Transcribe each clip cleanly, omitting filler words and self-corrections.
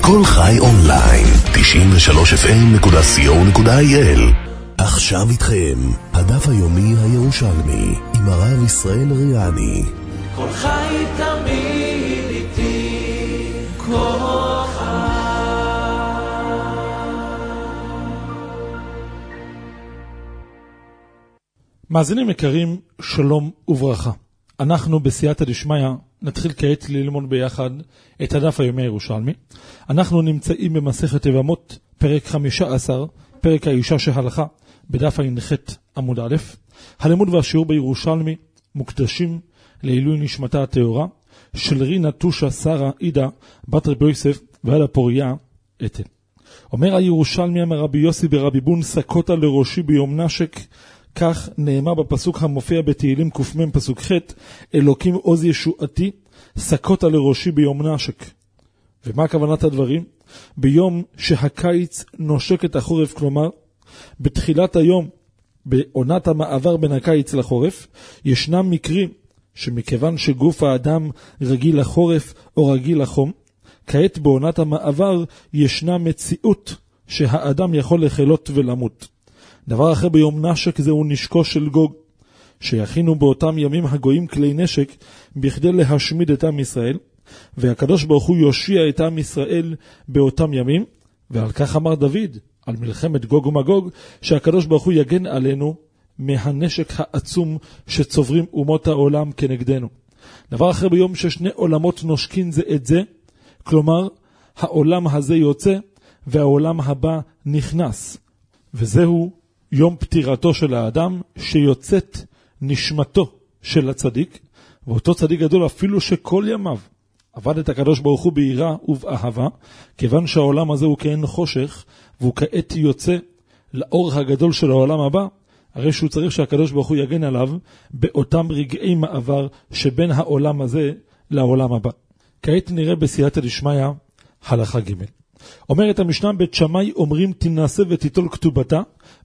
כל חי אונליין, 93fm.co.il. עכשיו איתכם, הדף היומי הירושלמי, עם הרב ישראל ריאני. כל חי תמיד איתי, כל חי. מאזינים יקרים, שלום וברכה. אנחנו בסייעתא דשמיא נתחיל כעת ללמוד ביחד את הדף היומי הירושלמי. אנחנו נמצאים במסכת יבמות, פרק 15, פרק האישה שהלכה, בדף ע"ח עמוד א'. הלימוד והשיעור בירושלמי מוקדשים לעילוי נשמתה הטהורה של רינה טושה שרה עידה בת רבי יוסף ועל הפוריה אתן. אומר הירושלמי, אמר רבי יוסי ברבי בון, סקותה לראשי ביום נשק. כך נאמר בפסוק המופיע בתהילים ק"מ פסוק ח', אלוקים עוז ישועתי, סקותה לראשי ביום נשק. ומה כוונת הדברים? ביום שהקיץ נושק את החורף, כלומר בתחילת היום, בעונת המעבר בין הקיץ לחורף, ישנם מקרים שמכיוון שגוף האדם רגיל לחורף או רגיל לחום, כעת בעונת המעבר ישנה מציאות שהאדם יכול לחלות ולמות. דבר אחר ביום נשק זהו נשקו של גוג, שיכינו באותם ימים הגויים כלי נשק בכדי להשמיד את עם ישראל, והקדוש ברוך הוא יושיע את עם ישראל באותם ימים, ועל כך אמר דוד על מלחמת גוג ומגוג, שהקדוש ברוך הוא יגן עלינו מהנשק העצום שצוברים אומות העולם כנגדנו. דבר אחר ביום ששני עולמות נושקים זה את זה, כלומר העולם הזה יוצא והעולם הבא נכנס, וזהו יום פטירתו של האדם, שיוצאת נשמתו של הצדיק, ואותו צדיק גדול אפילו שכל ימיו עבד את הקדוש ברוך הוא ביראה ובאהבה, כיוון שהעולם הזה הוא כאין חושך, והוא כעת יוצא לאור הגדול של העולם הבא, הרי שהוא צריך שהקדוש ברוך הוא יגן עליו באותם רגעי מעבר שבין העולם הזה לעולם הבא. כעת נראה בסייעתא דשמיא הלכה ג'. אומרת המשנה, בית שמאי אומרים תנסה ותיטול כתובתה.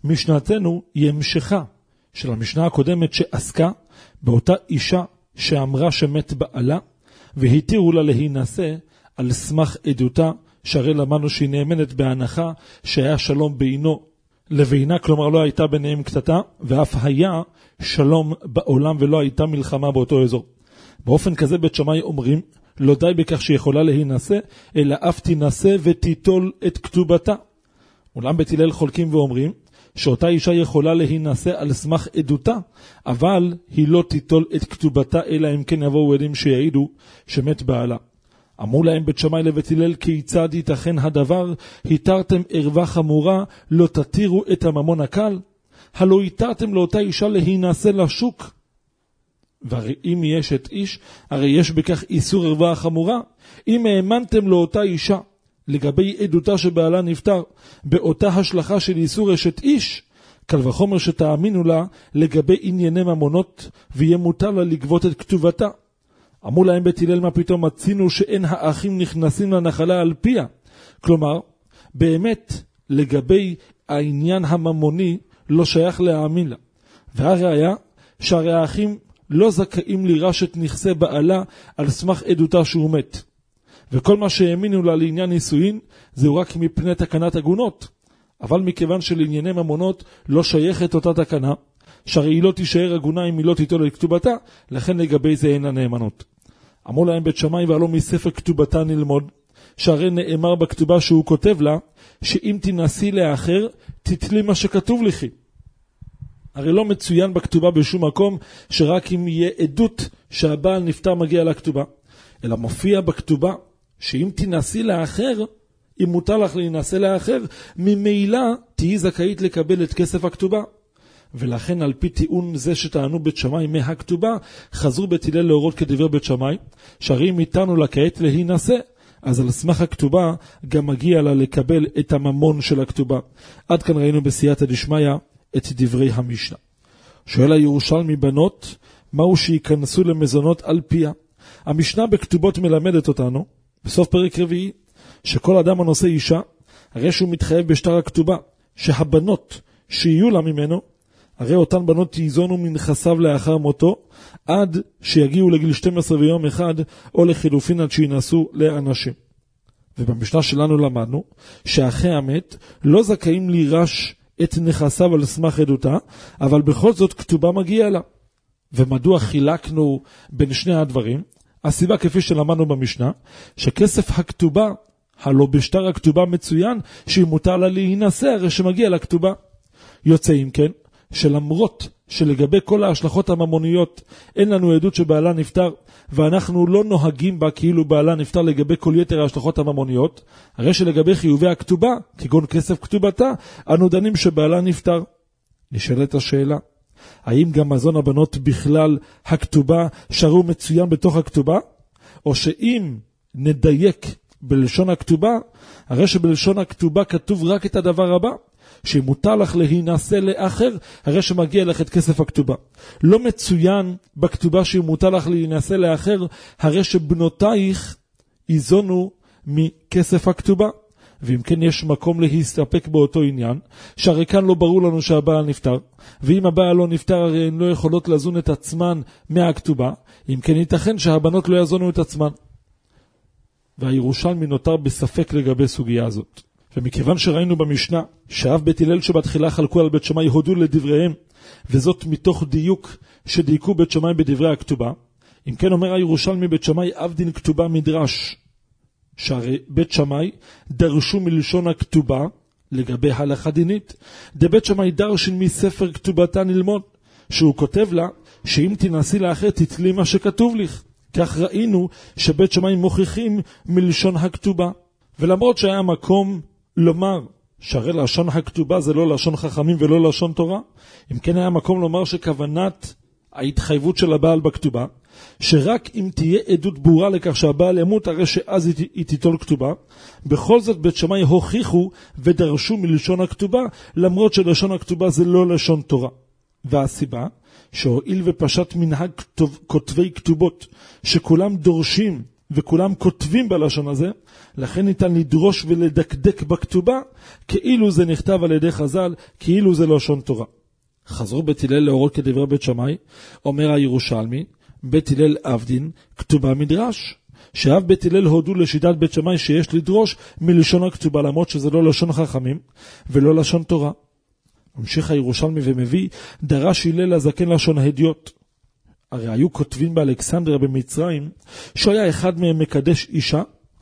משנתנו היא המשכה של המשנה הקודמת שעסקה באותה אישה שאמרה שמת בעלה, והתירו לה להינשא על סמך עדותה, שהרי למדנו שהיא נאמנת בהנחה שהיה שלום בינו לבינה, כלומר לא הייתה ביניהם קטטה, ואף היה שלום בעולם ולא הייתה מלחמה באותו אזור. באופן כזה בית שמאי אומרים, לא די בכך שיכולה להינשא, אלא אף תינשא ותיטול את כתובתה. אולם בית הלל חולקים ואומרים, שאותה אישה יכולה להינשא על סמך עדותה, אבל היא לא תיטול את כתובתה, אלא אם כן יבואו עדים שיעידו שמת בעלה. אמרו להם בית שמאי לבית הלל, כיצד ייתכן הדבר? התרתם ערווה חמורה, לא תתירו את הממון הקל? הלא התרתם לאותה אישה להינשא לשוק. והרי אם יש את איש, הרי יש בכך איסור ערווה חמורה. אם האמנתם לאותה אישה לגבי עדותה שבעלה נפטר, באותה השלכה של איסור אשת איש, קל וחומר שתאמינו לה לגבי ענייני ממונות, ויהיה מותר לה לגבות את כתובתה. אמרו להם בית הלל, מה פתאום מצינו שאין האחים נכנסים לנחלה על פיה? כלומר, באמת לגבי העניין הממוני לא שייך להאמין לה. והראיה שהרי האחים לא זכאים לירש את נכסי בעלה על סמך עדותה שהוא מת. וכל מה שהאמינו לה לעניין נישואין, זהו רק מפני תקנת עגונות. אבל מכיוון שלענייני ממונות לא שייכת אותה תקנה, שהרי היא לא תישאר עגונה אם היא לא תיטול את כתובתה, לכן לגבי זה אין הנאמנות. אמרו להם בית שמאי, ועלו מספר כתובתה נלמוד, שהרי נאמר בכתובה שהוא כותב לה, שאם תנסי לאחר, תתלי מה שכתוב לכי. הרי לא מצוין בכתובה בשום מקום שרק אם יהיה עדות שהבעל נפטר מגיע לכתובה, אלא מופיע בכתובה שאם תנסי לאחר, אם מותר לך להינשא לאחר, ממילא תהי זכאית לקבל את כסף הכתובה. ולכן על פי טיעון זה שטענו בית שמאי מהכתובה, חזרו בית הלל להורות כדברי בית שמאי, שהרי אם איתנו לה כעת להינשא, אז על סמך הכתובה גם מגיע לה לקבל את הממון של הכתובה. עד כאן ראינו בסייעתא דשמיא את דברי המשנה. שואל הירושלמי, בנות, מהו שיכנסו למזונות על פיה? המשנה בכתובות מלמדת אותנו, בסוף פרק רביעי, שכל אדם הנושא אישה, הרי שהוא מתחייב בשטר הכתובה, שהבנות שיהיו לה ממנו, הרי אותן בנות תיזונו מנכסיו לאחר מותו, עד שיגיעו לגיל 12 ויום אחד, או לחילופין עד שינשאו לאנשים. ובמשנה שלנו למדנו שאחי המת לא זכאים לירש את נכסיו על סמך עדותה, אבל בכל זאת כתובה מגיעה לה. ומדוע חילקנו בין שני הדברים? הסיבה כפי שלמדנו במשנה, שכסף הכתובה, הלא בשטר הכתובה מצוין, שהיא מותר לה להינשא הרי שמגיע לכתובה. יוצא אם כן, שלמרות שלגבי כל ההשלכות הממוניות אין לנו עדות שבעלה נפטר, ואנחנו לא נוהגים בה כאילו בעלה נפטר לגבי כל יתר ההשלכות הממוניות, הרי שלגבי חיובי הכתובה, כגון כסף כתובתה, אנו דנים שבעלה נפטר. נשאלת השאלה, האם גם מזון הבנות בכלל הכתובה שרו מצוין בתוך הכתובה? או שאם נדייק בלשון הכתובה, הרי שבלשון הכתובה כתוב רק את הדבר הבא, שמותר לך להינשא לאחר, הרי שמגיע לך את כסף הכתובה. לא מצוין בכתובה שמותר לך להינשא לאחר, הרי שבנותייך איזונו מכסף הכתובה. ואם כן יש מקום להסתפק באותו עניין, שהרי כאן לא ברור לנו שהבעל נפטר, ואם הבעל לא נפטר הרי הן לא יכולות לזון את עצמן מהכתובה, אם כן ייתכן שהבנות לא יזונו את עצמן. והירושלמי נותר בספק לגבי סוגיה הזאת. ומכיוון שראינו במשנה שאב בית הלל שבתחילה חלקו על בית שמאי הודו לדבריהם, וזאת מתוך דיוק שדייקו בית שמאי בדברי הכתובה, אם כן אומר הירושלמי בית שמאי אב דין כתובה מדרש, שהרי בית שמאי דרשו מלשון הכתובה לגבי הלכה דינית, דבית שמאי דרשין מספר כתובתה נלמוד, שהוא כותב לה שאם תנסי לאחר תתלי מה שכתוב לך. כך ראינו שבית שמאי מוכיחים מלשון הכתובה. ולמרות שהיה מקום לומר שהרי לשון הכתובה זה לא לשון חכמים ולא לשון תורה, אם כן היה מקום לומר שכוונת ההתחייבות של הבעל בכתובה, שרק אם תהיה עדות ברורה לכך שהבעל ימות הרי שאז היא תיטול כתובה, בכל זאת בית שמאי הוכיחו ודרשו מלשון הכתובה, למרות שלשון הכתובה זה לא לשון תורה. והסיבה שהועיל ופשט מנהג כותבי כתובות שכולם דורשים וכולם כותבים בלשון הזה, לכן ניתן לדרוש ולדקדק בכתובה כאילו זה נכתב על ידי חז"ל, כאילו זה לשון תורה. חזרו בית הלל לאורות כדברי בית שמאי, אומר הירושלמי, בית הלל אב דין כתובה מדרש, שאב בית הלל הודו לשיטת בית שמאי שיש לדרוש מלשון הכתובה, למרות שזה לא לשון חכמים ולא לשון תורה. ממשיך הירושלמי ומביא, דרש הלל הזקן לשון הדיוט. הרי היו כותבים באלכסנדריה במצרים, שהיה אחד מהם מקדש אישה,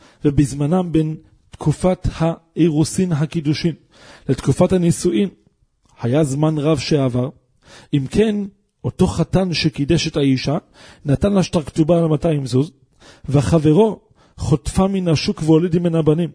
ובזמנם בין תקופת האירוסין הקידושין לתקופת הנישואין, היה זמן רב שעבר. אם כן, אותו חתן שקידש את האישה, נתן לה שטר כתובה על 200 זוז, וחברו חוטפה מן השוק והוליד ממנה בנים.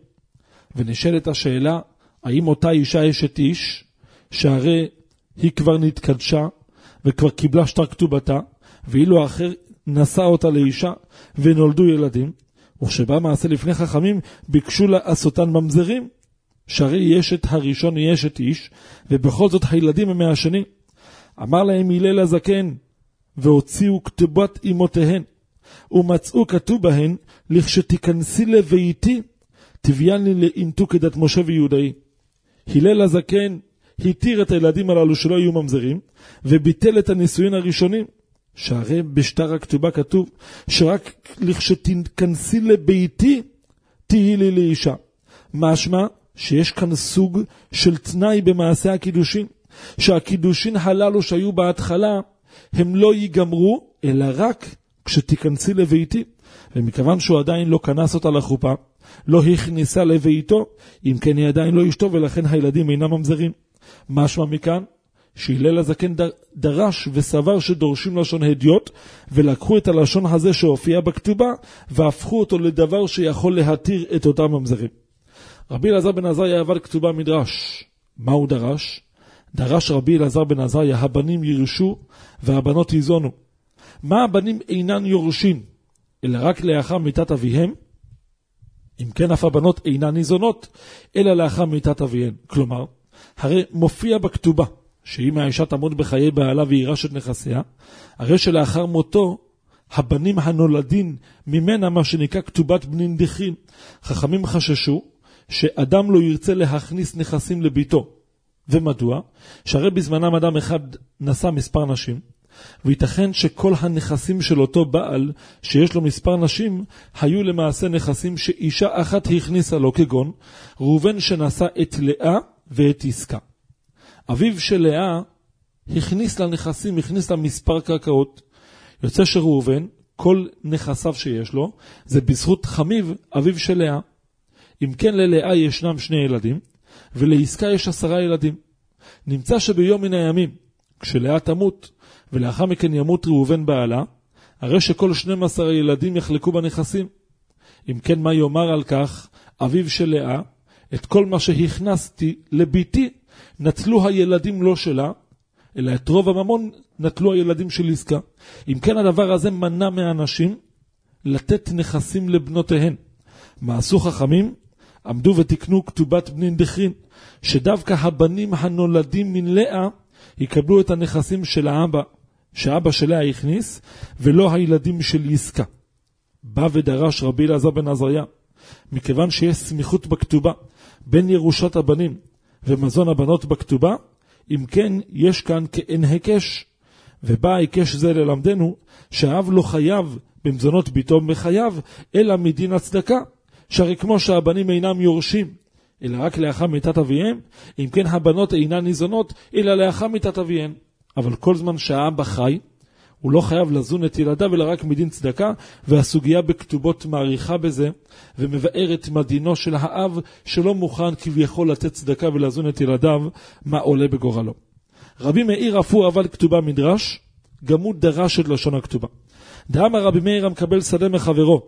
ונשאלת השאלה, האם אותה אישה אשת איש, שהרי היא כבר נתקדשה, וכבר קיבלה שטר כתובתה, ואילו האחר נשא אותה לאישה, ונולדו ילדים, וכשבא מעשה לפני חכמים, ביקשו לעשותן ממזרים, שהרי יש את הראשון יש את איש, ובכל זאת הילדים הם מהשני. אמר להם הלל הזקן, והוציאו כתובת אמותיהן, ומצאו כתוב בהן, לכשתיכנסי לביתי, תביאן לי לאינתו כדת משה ויהודאי. הלל הזקן התיר את הילדים הללו שלא יהיו ממזרים, וביטל את הנישואין הראשונים, שהרי בשטר הכתובה כתוב, שרק לכשתיכנסי לביתי, תהי לי לאישה. משמע שיש כאן סוג של תנאי במעשה הקידושין, שהקידושין הללו שהיו בהתחלה, הם לא ייגמרו, אלא רק כשתיכנסי לביתי. ומכיוון שהוא עדיין לא כנס אותה לחופה, לא הכניסה לביתו, אם כן היא עדיין לא אשתו, ולכן הילדים אינם ממזרים. משמע מכאן, שהלל הזקן דרש וסבר שדורשים לשון הדיוט, ולקחו את הלשון הזה שהופיע בכתובה, והפכו אותו לדבר שיכול להתיר את אותם ממזרים. רבי אלעזר בן עזריה עבד כתובה מדרש. מה הוא דרש? דרש רבי אלעזר בן עזריה, הבנים ירשו והבנות יזונו. מה הבנים אינן יורשים, אלא רק לאחר מיתת אביהם? אם כן אף הבנות אינן ניזונות, אלא לאחר מיתת אביהן. כלומר, הרי מופיע בכתובה, שאם האישה תמות בחיי בעלה וירש את נכסיה, הרי שלאחר מותו, הבנים הנולדים ממנה מה שנקרא כתובת בנין דחין. חכמים חששו שאדם לא ירצה להכניס נכסים לביתו. ומדוע? שהרי בזמנם אדם אחד נשא מספר נשים, וייתכן שכל הנכסים של אותו בעל, שיש לו מספר נשים, היו למעשה נכסים שאישה אחת הכניסה לו, כגון ראובן שנשא את לאה ואת עסקה. אביו של לאה הכניס לנכסים, הכניס למספר קרקעות. יוצא שראובן, כל נכסיו שיש לו, זה בזכות חמיו, אביו של לאה. אם כן, ללאה ישנם 2 ילדים, ולעסקה יש 10 ילדים. נמצא שביום מן הימים, כשלאה תמות, ולאחר מכן ימות ראובן בעלה, הרי שכל 12 ילדים יחלקו בנכסים. אם כן, מה יאמר על כך אביו של לאה? את כל מה שהכנסתי לביתי, נטלו הילדים לא שלה, אלא את רוב הממון נטלו הילדים של עסקה. אם כן, הדבר הזה מנע מהאנשים לתת נכסים לבנותיהן. מה עשו חכמים? עמדו ותקנו כתובת בנין דכרין, שדווקא הבנים הנולדים מן לאה יקבלו את הנכסים של האבא, שאבא של לאה הכניס, ולא הילדים של עסקה. בא ודרש רבי אלעזר בן עזריה, מכיוון שיש סמיכות בכתובה בין ירושת הבנים ומזון הבנות בכתובה, אם כן יש כאן כאין הקש, ובא הקש זה ללמדנו שהאב לא חייב במזונות ביתו מחייב, אלא מדין הצדקה, שהרי כמו שהבנים אינם יורשים, אלא רק לאחר מיתת אביהם, אם כן הבנות אינן ניזונות, אלא לאחר מיתת אביהם. אבל כל זמן שהאבא חי, הוא לא חייב לזון את ילדיו, אלא רק מדין צדקה, והסוגיה בכתובות מעריכה בזה, ומבארת מדינו של האב, שלא מוכן כביכול לתת צדקה ולזון את ילדיו, מה עולה בגורלו. רבי מאיר אף הוא עבד כתובה מדרש, גם הוא דרש את לשון הכתובה. דאמר רבי מאיר המקבל שדה מחברו,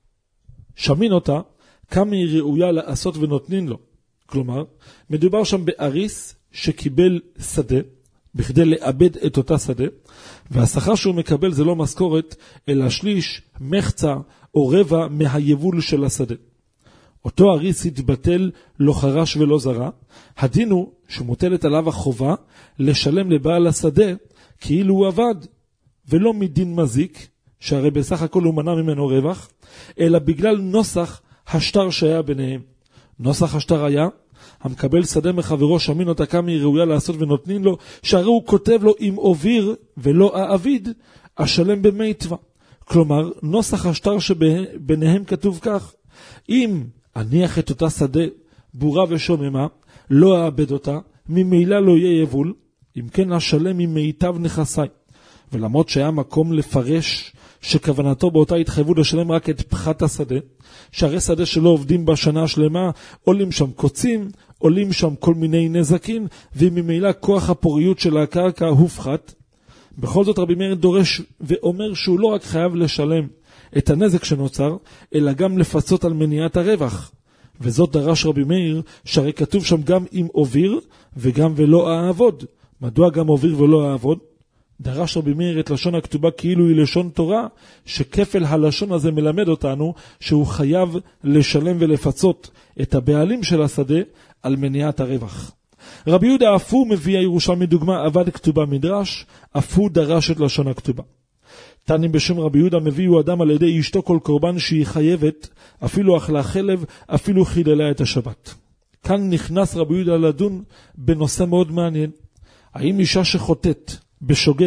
שמין אותה, כמה היא ראויה לעשות ונותנין לו. כלומר, מדובר שם באריס שקיבל שדה, בכדי לאבד את אותה שדה, והשכר שהוא מקבל זה לא משכורת, אלא שליש, מחצה או רבע מהיבול של השדה. אותו אריס התבטל, לא חרש ולא זרה. הדין הוא שמוטלת עליו החובה לשלם לבעל השדה כאילו הוא עבד, ולא מדין מזיק, שהרי בסך הכל הוא מנע ממנו רווח, אלא בגלל נוסח השטר שהיה ביניהם. נוסח השטר היה, המקבל שדה מחברו שמין אותה כמה היא ראויה לעשות ונותנין לו, שהרי הוא כותב לו עם אוויר ולא העביד, אשלם במיטווה. כלומר, נוסח השטר שביניהם כתוב כך, אם אניח את אותה שדה בורה ושוממה, לא אאבד אותה, ממילא לא יהיה יבול, אם כן אשלם ממיטב נכסי. ולמרות שהיה מקום לפרש שכוונתו באותה התחייבות לשלם רק את פחת השדה, שהרי שדה שלא עובדים בשנה שלמה, עולים שם קוצים, עולים שם כל מיני נזקים, וממילא כוח הפוריות של הקרקע הופחת. בכל זאת רבי מאיר דורש ואומר שהוא לא רק חייב לשלם את הנזק שנוצר, אלא גם לפצות על מניעת הרווח. וזאת דרש רבי מאיר, שהרי כתוב שם גם עם אוויר וגם ולא אעבוד. מדוע גם אוויר ולא אעבוד? דרש רבי מאיר את לשון הכתובה כאילו היא לשון תורה, שכפל הלשון הזה מלמד אותנו שהוא חייב לשלם ולפצות את הבעלים של השדה על מניעת הרווח. רבי יהודה אף הוא מביא הירושלמי דוגמה, עבד כתובה מדרש, אף הוא דרש את לשון הכתובה. תנים בשם רבי יהודה מביאו אדם על ידי אשתו כל קורבן שהיא חייבת, אפילו אכלה חלב, אפילו חידלה את השבת. כאן נכנס רבי יהודה לדון בנושא מאוד מעניין. האם אישה שחוטאת בשוגג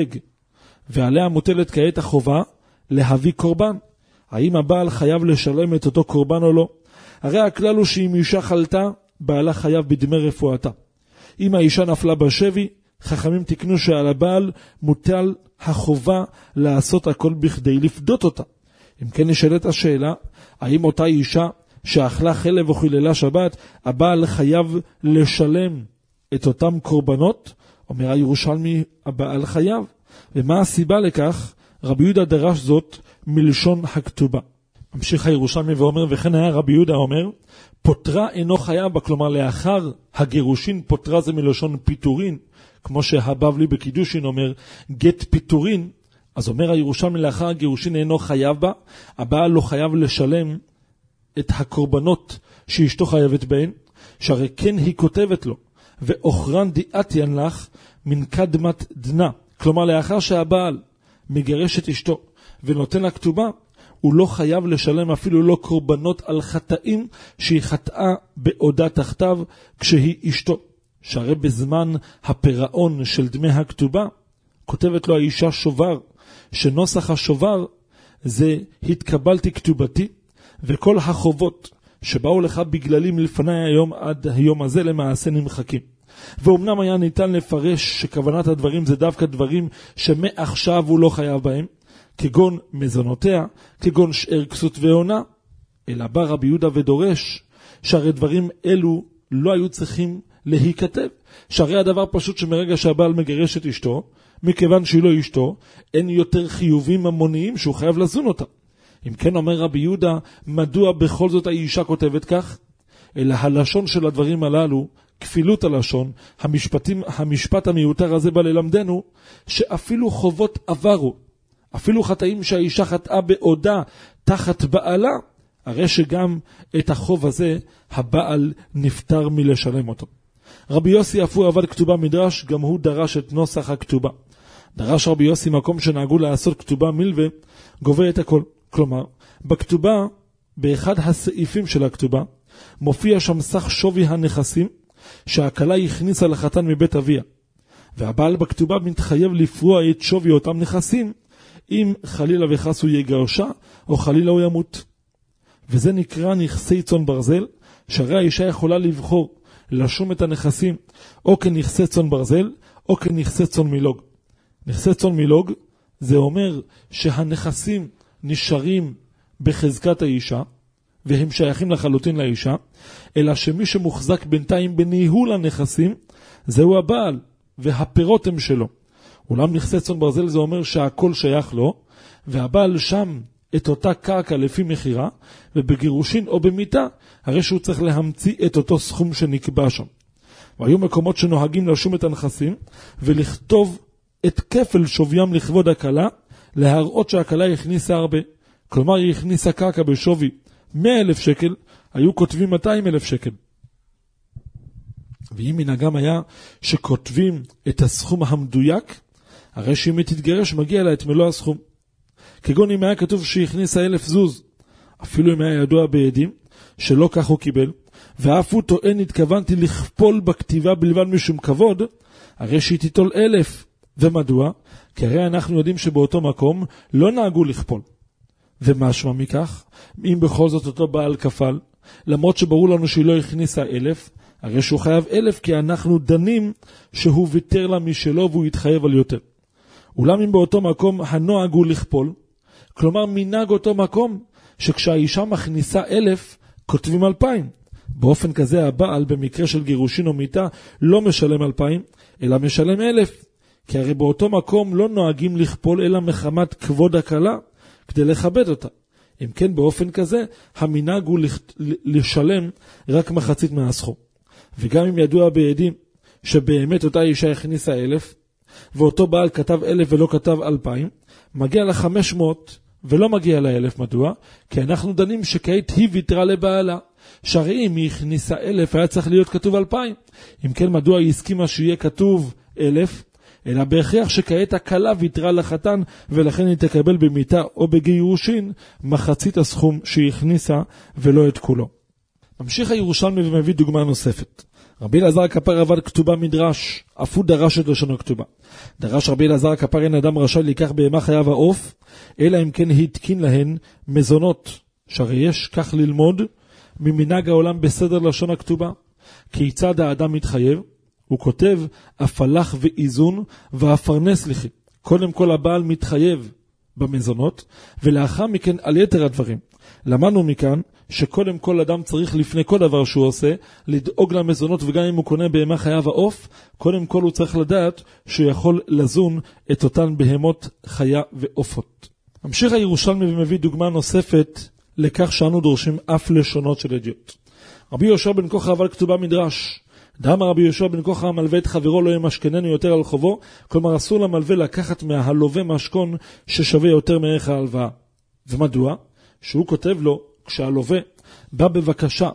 ועליה מוטלת כעת החובה להביא קורבן, האם הבעל חייב לשלם את אותו קורבן או לא? הרי הכלל הוא שאם אישה חלתה, בעלה חייב בדמי רפואתה. אם האישה נפלה בשבי, חכמים תקנו שעל הבעל מוטל החובה לעשות הכל בכדי לפדות אותה. אם כן נשאלת השאלה, האם אותה אישה שאכלה חלב או חיללה שבת, הבעל חייב לשלם את אותם קורבנות? אומר הירושלמי, הבעל חייב. ומה הסיבה לכך? רבי יהודה דרש זאת מלשון הכתובה. ממשיך הירושלמי ואומר, וכן היה רבי יהודה אומר, פוטרה אינו חייב בה, כלומר לאחר הגירושין, פוטרה זה מלשון פיטורין, כמו שהבבלי בקידושין אומר, גט פיטורין. אז אומר הירושלמי, לאחר הגירושין אינו חייב בה, הבעל לא חייב לשלם את הקורבנות שאשתו חייבת בהן, שהרי כן היא כותבת לו, ואוכרן דיאתיין לך מן קדמת דנה. כלומר, לאחר שהבעל מגרש את אשתו ונותן לה כתובה, הוא לא חייב לשלם אפילו לא קורבנות על חטאים שהיא חטאה בעודה תחתיו כשהיא אשתו. שהרי בזמן הפירעון של דמי הכתובה, כותבת לו האישה שובר, שנוסח השובר זה התקבלתי כתובתי, וכל החובות שבאו לך בגללי מלפני היום עד היום הזה למעשה נמחקים. ואומנם היה ניתן לפרש שכוונת הדברים זה דווקא דברים שמעכשיו הוא לא חייב בהם, כגון מזונותיה, כגון שאר כסות ועונה, אלא בא רבי יהודה ודורש שהרי דברים אלו לא היו צריכים להיכתב, שהרי הדבר פשוט שמרגע שהבעל מגרש את אשתו, מכיוון שהיא לא אשתו, אין יותר חיובים ממוניים שהוא חייב לזון אותה. אם כן אומר רבי יהודה, מדוע בכל זאת האישה כותבת כך? אלא הלשון של הדברים הללו, כפילות הלשון, המשפט המיותר הזה בא ללמדנו, שאפילו חובות עברו, אפילו חטאים שהאישה חטאה בעודה תחת בעלה, הרי שגם את החוב הזה הבעל נפטר מלשלם אותו. רבי יוסי אף הוא עבד כתובה מדרש, גם הוא דרש את נוסח הכתובה. דרש רבי יוסי מקום שנהגו לעשות כתובה מלווה, גובה את הכל. כלומר, בכתובה, באחד הסעיפים של הכתובה, מופיע שם סך שווי הנכסים שהכלה הכניסה לחתן מבית אביה. והבעל בכתובה מתחייב לפרוע את שווי אותם נכסים, אם חלילה וחס הוא יגרשה, או חלילה הוא ימות. וזה נקרא נכסי צאן ברזל, שהרי האישה יכולה לבחור לשום את הנכסים, או כנכסי צאן ברזל, או כנכסי צאן מילוג. נכסי צאן מילוג, זה אומר שהנכסים נשארים בחזקת האישה, והם שייכים לחלוטין לאישה, אלא שמי שמוחזק בינתיים בניהול הנכסים, זהו הבעל, והפירות הם שלו. אולם נכסי צאן ברזל זה אומר שהכל שייך לו, והבעל שם את אותה קרקע לפי מחירה, ובגירושין או במיתה, הרי שהוא צריך להמציא את אותו סכום שנקבע שם. והיו מקומות שנוהגים לשום את הנכסים, ולכתוב את כפל שוויים לכבוד הכלה, להראות שהכלה הכניסה הרבה. כלומר, היא הכניסה קרקע בשווי 100,000 שקל, היו כותבים 200,000 שקל. ואם מנהגם היה שכותבים את הסכום המדויק, הרי שאם היא תתגרש מגיע לה את מלוא הסכום. כגון אם היה כתוב שהכניסה 1,000 זוז, אפילו אם היה ידוע בעדים, שלא כך הוא קיבל, ואף הוא טוען התכוונתי לכפול בכתיבה בלבד משום כבוד, הרי שהיא תיטול 1,000. ומדוע? כי הרי אנחנו יודעים שבאותו מקום לא נהגו לכפול. ומשמע מכך, אם בכל זאת אותו בעל כפל, למרות שברור לנו שהיא לא הכניסה 1,000, הרי שהוא חייב 1,000 כי אנחנו דנים שהוא ויתר לה משלו והוא יתחייב על יותר. אולם אם באותו מקום הנוהג הוא לכפול, כלומר מנהג אותו מקום שכשהאישה מכניסה 1,000 כותבים 2,000. באופן כזה הבעל במקרה של גירושין או מיתה לא משלם 2,000 אלא משלם 1,000. כי הרי באותו מקום לא נוהגים לכפול אלא מחמת כבוד הכלה כדי לכבד אותה. אם כן באופן כזה המנהג הוא לשלם רק מחצית מהסכום. וגם אם ידוע בעדים שבאמת אותה אישה הכניסה 1,000 ואותו בעל כתב 1,000 ולא כתב 2,000, מגיע לה 500 ולא מגיע לה 1,000. מדוע? כי אנחנו דנים שכעת היא ויתרה לבעלה, שהרי אם היא הכניסה 1,000 היה צריך להיות כתוב 2,000. אם כן מדוע היא הסכימה שיהיה כתוב 1,000? אלא בהכרח שכעת הכלה ויתרה לחתן, ולכן היא תקבל במיתה או בגירושין מחצית הסכום שהיא הכניסה ולא את כולו. ממשיך הירושלמי ומביא דוגמה נוספת. רבי אלעזר הכפר עבד כתובה מדרש, אף הוא דרש את לשונו כתובה. דרש רבי אלעזר הכפר אין אדם רשאי לקח בהמה חיה ועוף, אלא אם כן התקין להן מזונות, שהרי יש כך ללמוד ממנהג העולם בסדר לשון הכתובה. כיצד האדם מתחייב? הוא כותב, הפלח ואיזון והפרנס לכי. קודם כל הבעל מתחייב במזונות, ולאחר מכן על יתר הדברים. למדנו מכאן שקודם כל אדם צריך לפני כל דבר שהוא עושה, לדאוג למזונות, וגם אם הוא קונה בהמה חיה ועוף, קודם כל הוא צריך לדעת שהוא יכול לזון את אותן בהמות חיה ועופות. ממשיך הירושלמי ומביא דוגמה נוספת לכך שאנו דורשים אף לשונות של אדיוט. רבי יהושע בן כוחה עבד כתובה מדרש. דאמר רבי יהושע בן כוחה המלווה את חברו לא ימשכננו יותר על חובו, כלומר אסור למלווה לקחת מהלווה משכון ששווה יותר מערך ההלוואה. ומדוע? שהוא כותב לו, כשהלווה בא בבקשה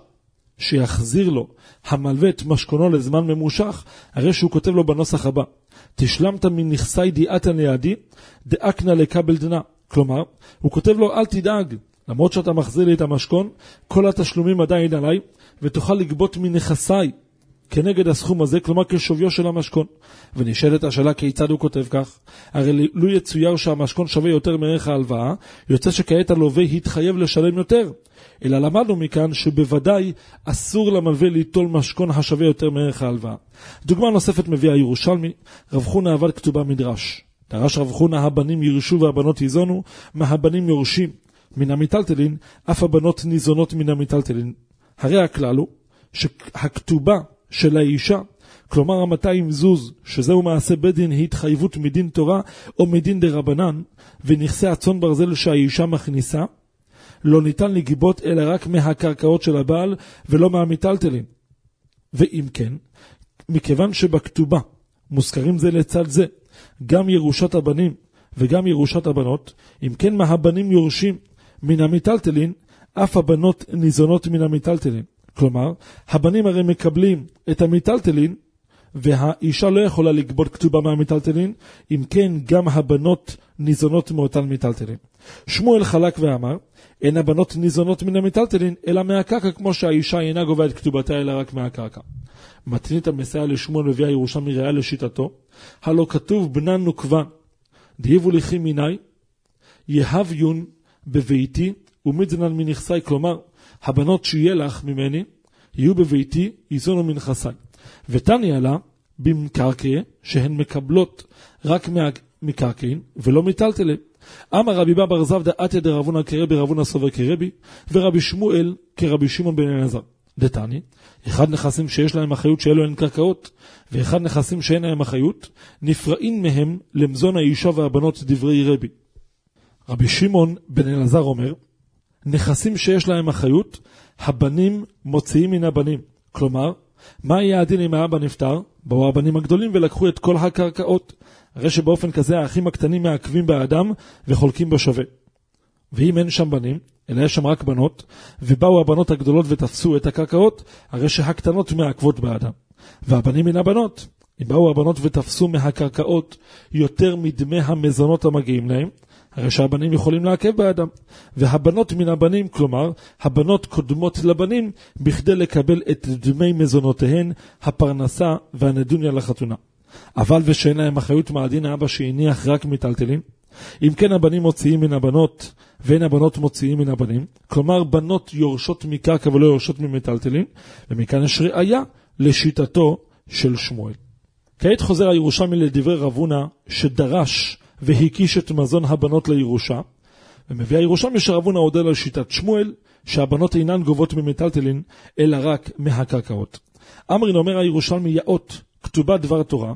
שיחזיר לו המלווה את משכונו לזמן ממושך, הרי שהוא כותב לו בנוסח הבא, תשלמת מנכסי דיעתן לידי, דאקנה לקבל דנה. כלומר, הוא כותב לו, אל תדאג, למרות שאתה מחזיר לי את המשכון, כל התשלומים עדיין עליי, ותוכל לגבות מנכסי כנגד הסכום הזה, כלומר כשוויו של המשכון. ונשאלת השאלה כיצד הוא כותב כך. הרי לו יצויר שהמשכון שווה יותר מערך ההלוואה, יוצא שכעת הלווה התחייב לשלם יותר. אלא למדנו מכאן שבוודאי אסור למלווה ליטול משכון השווה יותר מערך ההלוואה. דוגמה נוספת מביא הירושלמי, רב חונה עבד כתובה מדרש. דרש רב חונה, הבנים ירשו והבנות יזונו, מהבנים יורשים מן המיטלטלין, אף הבנות ניזונות מן המיטלטלין. הרי הכלל הוא שהכתובה של האישה, כלומר 200 זוז, שזהו מעשה בית דין, היא התחייבות מדין תורה או מדין דרבנן, ונכסי הצאן ברזל שהאישה מכניסה, לא ניתן לגבות אלא רק מהקרקעות של הבעל ולא מהמיטלטלין. ואם כן, מכיוון שבכתובה מוזכרים זה לצד זה, גם ירושת הבנים וגם ירושת הבנות, אם כן מהבנים יורשים מן המיטלטלין, אף הבנות ניזונות מן המיטלטלין. כלומר, הבנים הרי מקבלים את המיטלטלין, והאישה לא יכולה לגבות כתובה מהמיטלטלין, אם כן גם הבנות ניזונות מאותן מיטלטלין. שמואל חלק ואמר, אין הבנות ניזונות מן המיטלטלין, אלא מהקרקע, כמו שהאישה אינה גובה את כתובתה אלא רק מהקרקע. מתנית המסייע לשמואל מביא הירושלמי ראיה לשיטתו, הלא כתוב בנן נוקבה, דהיבו לכי מיני, יהביון בביתי ומדנן מנכסי, כלומר, הבנות שיהיה לך ממני, יהיו בביתי, יזונו מנכסי. ותניא לה, במקרקעי, שהן מקבלות רק מקרקעין, ולא מיטלטלין. אמר רבי בא בר זבדא אתיה דרבונה כרבי, רבונה סובר כרבי, ורבי שמואל כרבי שמעון בן אלעזר. דתני, אחד נכסים שיש להם אחריות שאלו הן קרקעות, ואחד נכסים שאין להם אחריות, נפרעים מהם למזון האישה והבנות דברי רבי. רבי שמעון בן אלעזר אומר, נכסים שיש להם אחריות, הבנים מוציאים מן הבנים. כלומר, מה יהיה הדין אם האבא נפטר? באו הבנים הגדולים ולקחו את כל הקרקעות. הרי שבאופן כזה האחים הקטנים מעכבים באדם וחולקים בשווה. ואם אין שם בנים, אלא יש שם רק בנות, ובאו הבנות הגדולות ותפסו את הקרקעות, הרי שהקטנות מעכבות באדם. והבנים מן הבנות, אם באו הבנות ותפסו מהקרקעות יותר מדמי המזונות המגיעים להם, הרי שהבנים יכולים לעכב באדם. והבנות מן הבנים, כלומר, הבנות קודמות לבנים, בכדי לקבל את דמי מזונותיהן, הפרנסה והנדוניה לחתונה. אבל ושאין להם אחריות מהדין האבא שהניח רק מיטלטלין, אם כן הבנים מוציאים מן הבנות, ואין הבנות מוציאים מן הבנים, כלומר בנות יורשות מקרקע ולא יורשות ממיטלטלין, ומכאן יש ראיה לשיטתו של שמואל. כעת חוזר הירושלמי לדברי רב הונא שדרש והקיש את מזון הבנות לירושה, ומביא הירושלמי שרב הונא הודה על שיטת שמואל, שהבנות אינן גובות ממיטלטלין, אלא רק מהקרקעות. אמרין אומר הירושלמי יאות כתובה דבר תורה,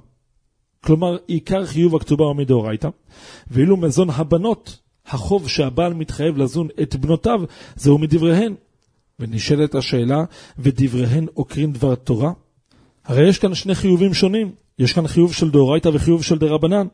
כלומר עיקר חיוב הכתובה הוא מדאורייתא, ואילו מזון הבנות, החוב שהבעל מתחייב לזון את בנותיו, זהו מדבריהן. ונשאלת השאלה, ודבריהן עוקרים דבר תורה? הרי יש כאן שני חיובים שונים, יש כאן חיוב של דאורייתא וחיוב של דרבנן.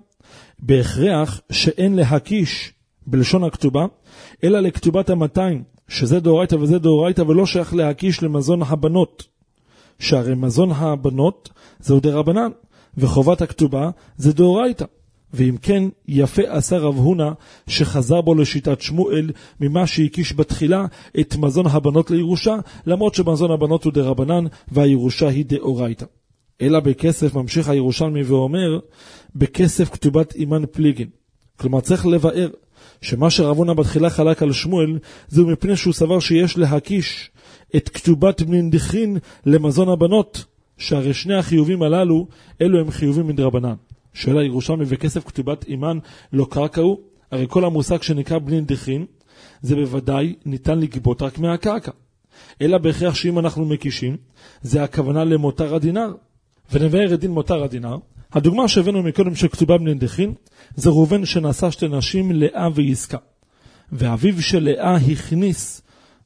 בהכרח שאין להקיש בלשון הכתובה, אלא לכתובת 200, שזה דאורייתא וזה דאורייתא, ולא שייך להקיש למזון הבנות, שהרי מזון הבנות זהו דרבנן, וחובת הכתובה זה דאורייתא. ואם כן, יפה עשה רב הונא שחזר בו לשיטת שמואל ממה שהקיש בתחילה את מזון הבנות לירושה, למרות שמזון הבנות הוא דרבנן והירושה היא דאורייתא. אלא בכסף ממשיך הירושלמי ואומר, בכסף כתובת אימן פליגין. כלומר צריך לבאר שמה שרב הונא בתחילה חלק על שמואל, זהו מפני שהוא סבר שיש להקיש את כתובת בנין דכרין למזון הבנות, שהרי שני החיובים הללו, אלו הם חיובים מדרבנן. שואל הירושלמי, וכסף כתובת אימן לא קרקע הוא? הרי כל המושג שנקרא בנין דכרין, זה בוודאי ניתן לגבות רק מהקרקע. אלא בהכרח שאם אנחנו מקישים, זה הכוונה למותר הדינר. ונבאר את דין מותר הדינר. הדוגמה שהבאנו מקודם של כתובה בנין דכרין, זה ראובן שנשא שתי נשים, לאה ויסקה. ואביו של לאה הכניס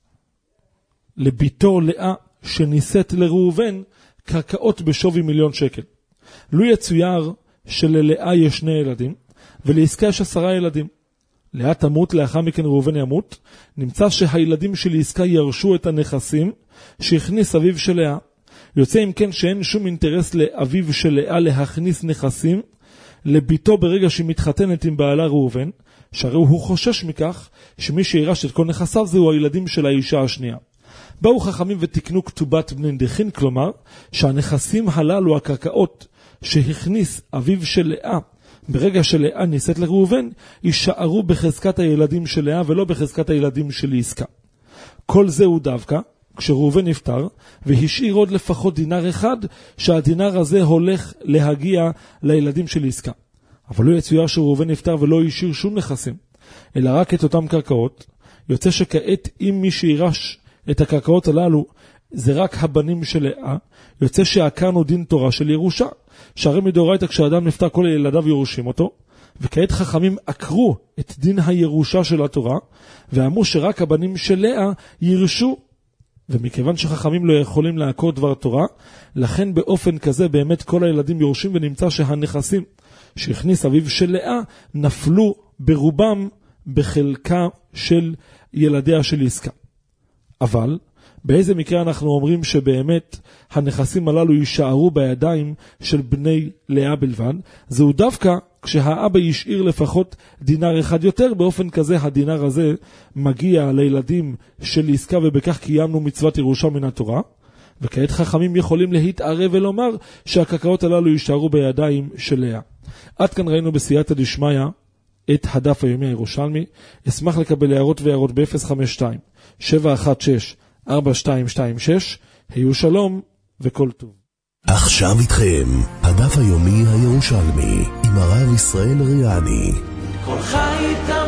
לביתו לאה שנישאת לראובן קרקעות בשווי 1,000,000 שקל. לו יצויר שללאה יש 2 ילדים, וליסקה יש 10 ילדים. לאה תמות, לאחר מכן ראובן ימות, נמצא שהילדים של יסקה ירשו את הנכסים שהכניס אביו של לאה. יוצא אם כן שאין שום אינטרס לאביו של לאה להכניס נכסים לביתו ברגע שהיא מתחתנת עם בעלה ראובן, שהרי הוא חושש מכך שמי שירש את כל נכסיו זהו הילדים של האישה השנייה. באו חכמים ותקנו כתובת בני נדחין, כלומר שהנכסים הללו, הקרקעות שהכניס אביו של לאה, ברגע שלאה נישאת לראובן, יישארו בחזקת הילדים של לאה ולא בחזקת הילדים של יסקה. כל זה הוא דווקא כשראובן נפטר, והשאיר עוד לפחות דינר אחד, שהדינר הזה הולך להגיע לילדים של יסקה. אבל לא יצויר שראובן נפטר ולא השאיר שום נכסים, אלא רק את אותם קרקעות. יוצא שכעת אם מי שירש את הקרקעות הללו זה רק הבנים של לאה, יוצא שעקרנו דין תורה של ירושה, שהרי מדאורייתא כשאדם נפטר כל ילדיו יורשים אותו, וכעת חכמים עקרו את דין הירושה של התורה, ואמרו שרק הבנים של לאה ירשו, ומכיוון שחכמים לא יכולים לעקור דבר תורה, לכן באופן כזה באמת כל הילדים יורשים, ונמצא שהנכסים שהכניס אביו של לאה נפלו ברובם בחלקה של ילדיה של יסקה. אבל באיזה מקרה אנחנו אומרים שבאמת הנכסים הללו יישארו בידיים של בני לאה בלבד? זהו דווקא כשהאבא ישאיר לפחות דינר אחד יותר, באופן כזה הדינר הזה מגיע לילדים של יסקה, ובכך קיימנו מצוות ירושה מן התורה. וכעת חכמים יכולים להתערב ולומר שהקרקעות הללו יישארו בידיים של לאה. עד כאן ראינו בסייעתא דשמיא את הדף היומי הירושלמי. אשמח לקבל הערות והערות ב-052-716-4226. היו שלום וכל טוב. עכשיו איתכם הדף היומי הירושלמי עם הרב ישראל ריאני. כל חי תמיד